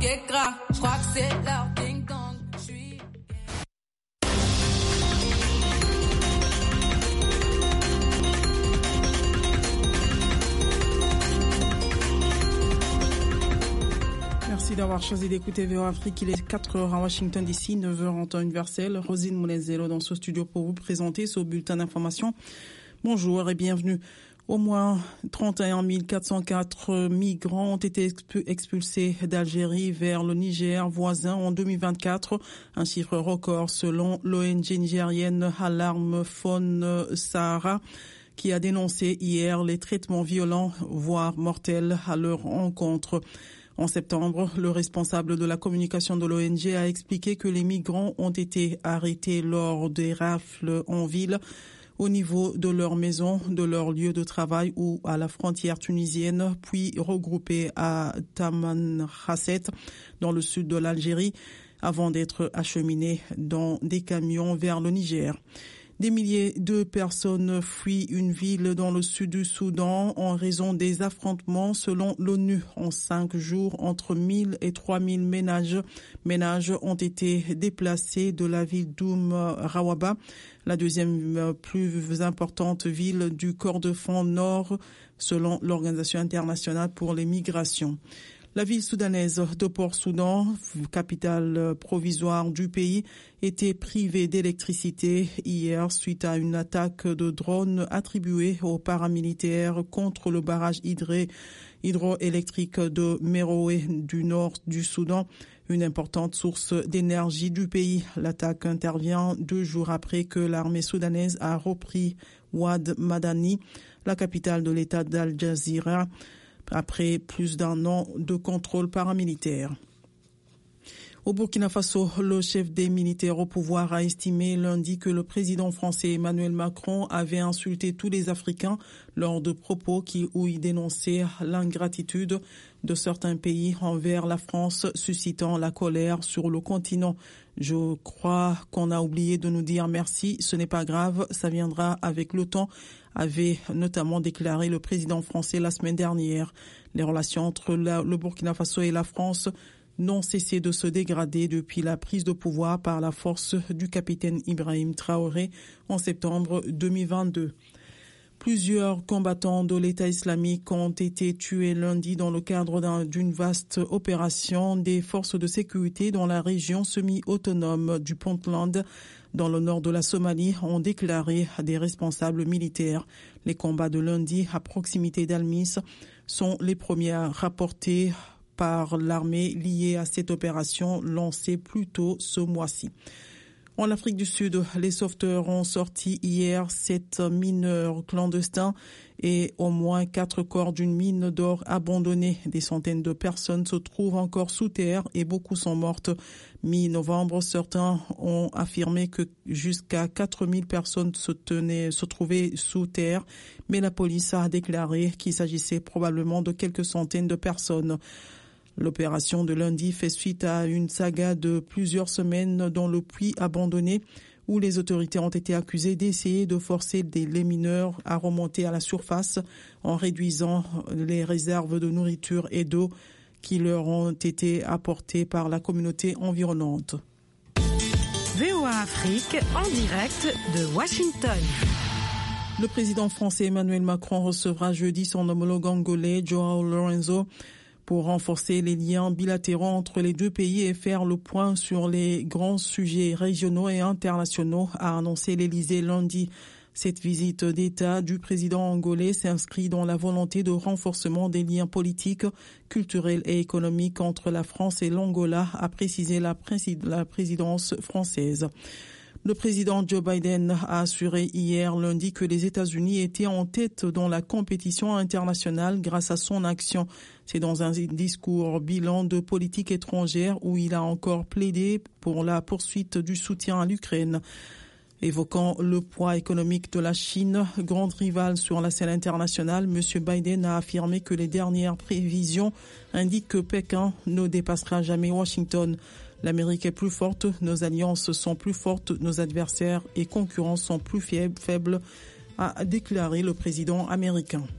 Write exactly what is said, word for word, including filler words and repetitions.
est gras. Je crois que c'est leur ding dong. J'suis... Merci d'avoir choisi d'écouter V O Afrique. Il est quatre heures à Washington D C, neuf heures en temps universel. Rosine Moulin-Zello dans ce studio pour vous présenter ce bulletin d'information. Bonjour et bienvenue. Au moins trente et un mille quatre cent quatre migrants ont été expulsés d'Algérie vers le Niger voisin en deux mille vingt-quatre, un chiffre record selon l'O N G nigérienne Alarm Phone Sahara, qui a dénoncé hier les traitements violents, voire mortels, à leur encontre. En septembre, le responsable de la communication de l'O N G a expliqué que les migrants ont été arrêtés lors des rafles en ville, au niveau de leur maison, de leur lieu de travail ou à la frontière tunisienne, puis regroupés à Tamanrasset, dans le sud de l'Algérie, avant d'être acheminés dans des camions vers le Niger. Des milliers de personnes fuient une ville dans le sud du Soudan en raison des affrontements selon l'ONU. En cinq jours, entre mille et trois mille ménages, ménages ont été déplacés de la ville d'Oum Rawaba, la deuxième plus importante ville du Kordofan Nord, selon l'Organisation internationale pour les migrations. La ville soudanaise de Port-Soudan, capitale provisoire du pays, était privée d'électricité hier suite à une attaque de drones attribuée aux paramilitaires contre le barrage hydré, hydroélectrique de Merowe du nord du Soudan, une importante source d'énergie du pays. L'attaque intervient deux jours après que l'armée soudanaise a repris Ouad Madani, la capitale de l'État d'Al Jazeera, après plus d'un an de contrôle paramilitaire. Au Burkina Faso, le chef des militaires au pouvoir a estimé lundi que le président français Emmanuel Macron avait insulté tous les Africains lors de propos qui, où il dénonçait l'ingratitude de certains pays envers la France, suscitant la colère sur le continent. Je crois qu'on a oublié de nous dire merci, ce n'est pas grave, ça viendra avec le temps, avait notamment déclaré le président français la semaine dernière. Les relations entre la, le Burkina Faso et la France n'ont cessé de se dégrader depuis la prise de pouvoir par la force du capitaine Ibrahim Traoré en septembre deux mille vingt-deux. Plusieurs combattants de l'État islamique ont été tués lundi dans le cadre d'un, d'une vaste opération des forces de sécurité dans la région semi-autonome du Puntland, dans le nord de la Somalie, ont déclaré des responsables militaires. Les combats de lundi à proximité d'Al-Mis sont les premiers rapportés par l'armée liée à cette opération lancée plus tôt ce mois-ci. En Afrique du Sud, les sauveteurs ont sorti hier sept mineurs clandestins et au moins quatre corps d'une mine d'or abandonnée. Des centaines de personnes se trouvent encore sous terre et beaucoup sont mortes. Mi-novembre, certains ont affirmé que jusqu'à quatre mille personnes se tenaient, se trouvaient sous terre, mais la police a déclaré qu'il s'agissait probablement de quelques centaines de personnes. L'opération de lundi fait suite à une saga de plusieurs semaines dans le puits abandonné où les autorités ont été accusées d'essayer de forcer les mineurs à remonter à la surface en réduisant les réserves de nourriture et d'eau qui leur ont été apportées par la communauté environnante. V O A Afrique en direct de Washington. Le président français Emmanuel Macron recevra jeudi son homologue angolais João Lourenço pour renforcer les liens bilatéraux entre les deux pays et faire le point sur les grands sujets régionaux et internationaux, a annoncé l'Élysée lundi. Cette visite d'État du président angolais s'inscrit dans la volonté de renforcement des liens politiques, culturels et économiques entre la France et l'Angola, a précisé la, présid- la présidence française. Le président Joe Biden a assuré hier lundi que les États-Unis étaient en tête dans la compétition internationale grâce à son action. C'est dans un discours bilan de politique étrangère où il a encore plaidé pour la poursuite du soutien à l'Ukraine. Évoquant le poids économique de la Chine, grande rivale sur la scène internationale, M. Biden a affirmé que les dernières prévisions indiquent que Pékin ne dépassera jamais Washington. L'Amérique est plus forte, nos alliances sont plus fortes, nos adversaires et concurrents sont plus faibles, a déclaré le président américain.